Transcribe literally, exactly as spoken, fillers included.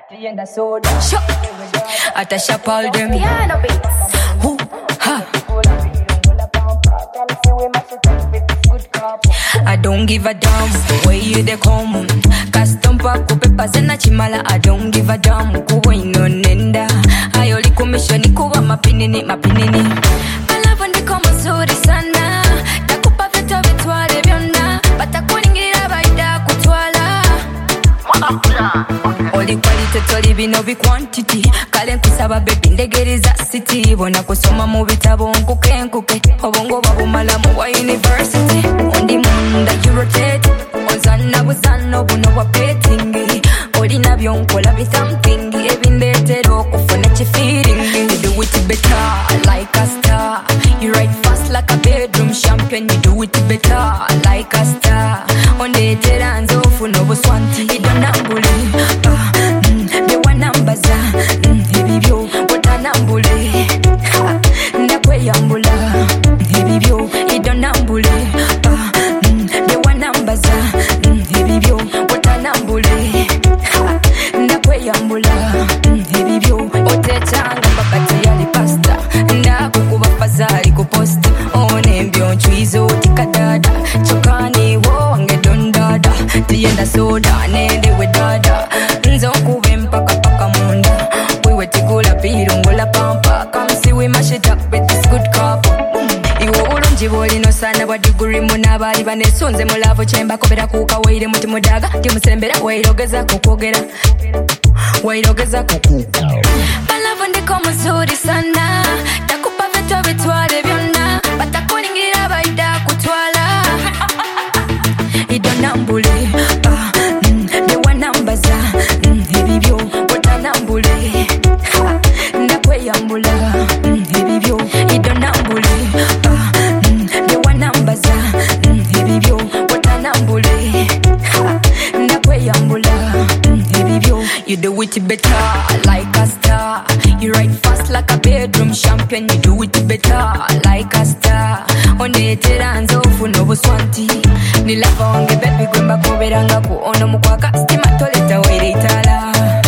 Tea and the soda. At a shop all them piano beats. Who ha? I don't give a damn where you they come. Custom pack peppers and a chimala. I don't give a damn kuwa inonenda. I only commission kuwa mapinini mapinini. I love when they come zuri sana. Takupa veto vitwale vyona. Bata kuningira baida kutwala. Oli quality toli bino bi quantity. Kale nkusaba baby ndegereza city. Bona kusoma mu bitabo nkuke nkuke. Obongo babumala mu wa university. Ondi munda you rotate. Ozana buzano buno wa betting. Oli nabyo nkola bi something. Ebindetero kufuna chi feeling. You do it better like a star. You ride fast like a bedroom champion. You do it better like a star. On the teranzo funa buswanti. You don't believe. Nambaza, ibibyo, watanambule Ndakwe yambula, ibibyo, idonambule Bewa nambaza, ibibyo, watanambule Ndakwe yambula, ibibyo, otechanga bakati yali pasta Ndakukuba fazari kuposta One mbyo nchwizo tikadada Chokani wo wange dondada Tienda soda, nende we dada Nzo kuwe mpaka Bolino sana wa degree munabali banesunze mulavo chemba kobera kukawaire muti mudaga timusembera wairogeza kokogera wairogeza koku balavo ndiko muzuri sana takupa veto vitwale byonna batakuningira baida kutwala idonambule ah bewa nambaza ibibyo watanambule ndakweyambula ibibyo idonambule You do it better like a star. You ride fast like a bedroom champion. You do it better like a star. On the teranzo funo buswanti. Ni lava wange baby gwemba koberanga ku ono mukwaka stima toleta waire itala.